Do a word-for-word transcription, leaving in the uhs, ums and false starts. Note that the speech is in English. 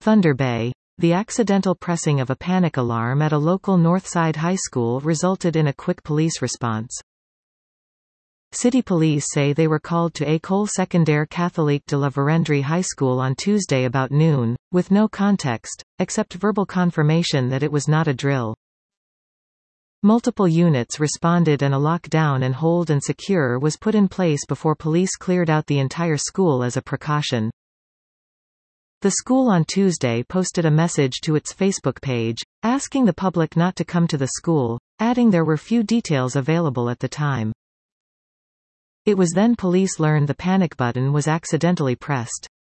Thunder Bay. The accidental pressing of a panic alarm at a local Northside high school resulted in a quick police response. City police say they were called to École Secondaire Catholique de la Vérendrye High School on Tuesday about noon, with no context, except verbal confirmation that it was not a drill. Multiple units responded and a lockdown and hold and secure was put in place before police cleared out the entire school as a precaution. The school on Tuesday posted a message to its Facebook page, asking the public not to come to the school, adding there were few details available at the time. It was then police learned the panic button was accidentally pressed.